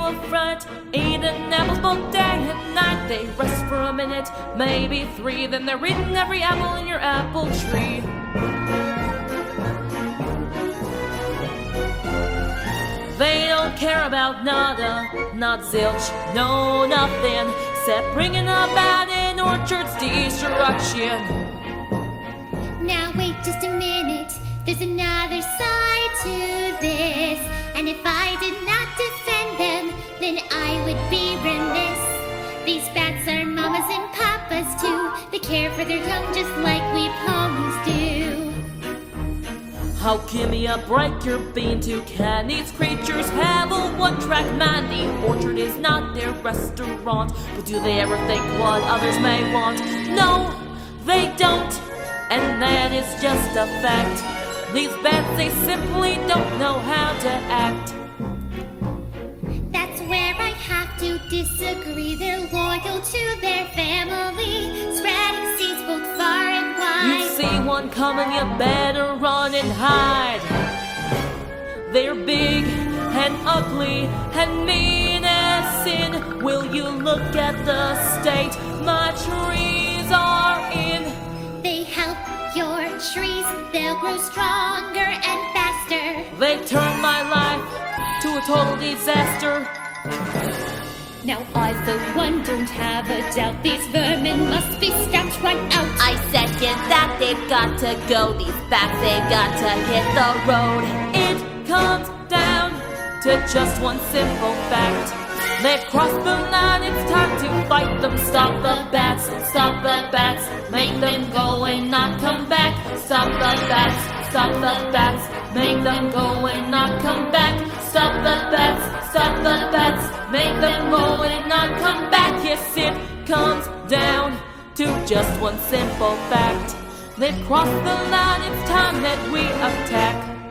of fright, eating apples both day and night. They rest for a minute, maybe three, then they're eating every apple in your apple tree. They don't care about nada, not zilch, no nothing, except bringing about an orchard's destruction. Now wait just a minute, there's another side to this. And if I did not defend them, then I would be remiss. These bats are mamas and papas too. They care for their young just like we ponies do. How give me a break, you're being too can. These creatures have a one-track mind. The orchard is not their restaurant, but do they ever think what others may want? No, they don't, and that is just a fact. These bats, they simply don't know how to act. That's where I have to disagree. They're loyal to their family, spreading seeds both far and wide. You see one coming, you better run and hide. They're big and ugly and mean as sin. Will you look at the state my trees are in? They help your trees, they'll grow stronger and faster. They turned my life to a total disaster. Now I, for one, don't have a doubt. These vermin must be stamped right out. I second that, they've got to go. These bats, they've got to hit the road. It comes down to just one simple fact. They've crossed the line, it's time to fight them. Stop the bats, stop the bats. Make them go and not come back. Stop the bats, stop the bats. Make them go and not come back. Stop the bats, stop the bats. Make them go and not come back. Yes, it comes down to just one simple fact. They've crossed the line, it's time that we attack.